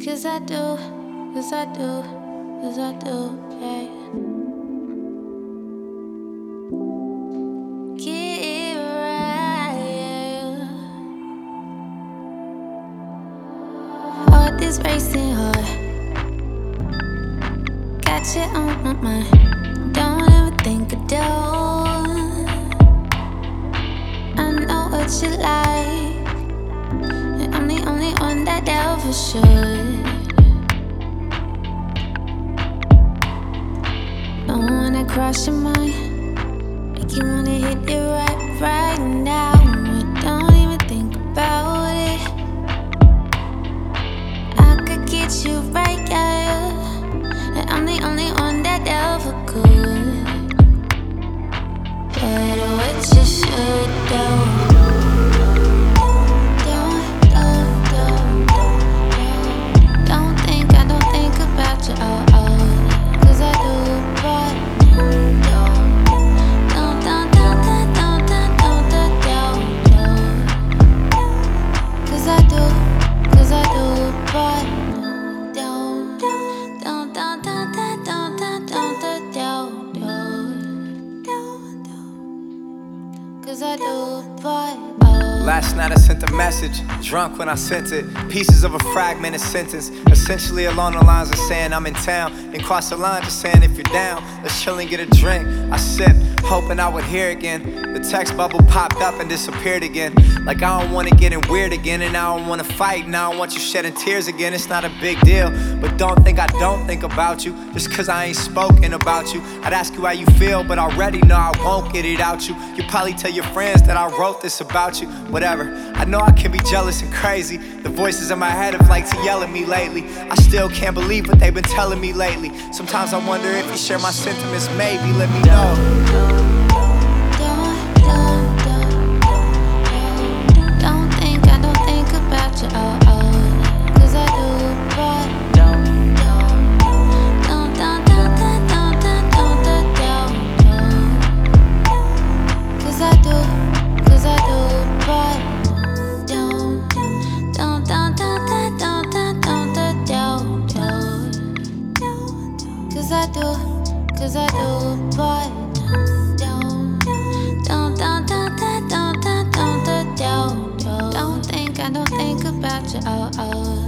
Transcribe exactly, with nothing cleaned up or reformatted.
Cause I do, cause I do, cause I do, yeah. Get right, yeah. Heart is racing hard. Got you on my mind. Don't ever think I don't. I know what you like, and I'm the only one that ever should. Don't wanna cross your mind, make you wanna hit it right, right now. But don't even think about it. I could get you right, yeah, and I'm the only one that ever could. But what you should do, don't think I don't think about you, oh, oh. Cause I do, but don't, don't, don't, don't, don't, don't, don't, don't. Cause I do, cause I do, but don't, don't, don't, don't, don't, don't, don't, don't, don't. Cause I do, but oh. Last night I sent a message, drunk when I sent it. Pieces of a fragmented sentence, essentially along the lines of saying I'm in town. Then cross the line just saying if you're down, let's chill and get a drink. I sipped, hoping I would hear again. The text bubble popped up and disappeared again. Like I don't wanna get in weird again, and I don't wanna fight, and I don't want you shedding tears again. It's not a big deal, but don't think I don't think about you. Just cause I ain't spoken about you. I'd ask you how you feel, but already know I won't get it out you. You probably tell your friends that I wrote this about you. Whatever, I know I can be jealous and crazy. The voices in my head have liked to yell at me lately. I still can't believe what they've been telling me lately. Sometimes I wonder if you share my sentiments, maybe let me know. Don't think I don't think about you, oh, oh. Cause I do, but don't, don't, don't, don't, don't, don't, don't, don't, don't. Cause I do, cause I do, but don't, don't, don't, don't, don't, don't, don't, don't. Cause I do, cause I do, but don't, don't, don't, don't, don't, don't, don't, don't, don't. Don't think I don't think about you, oh, oh.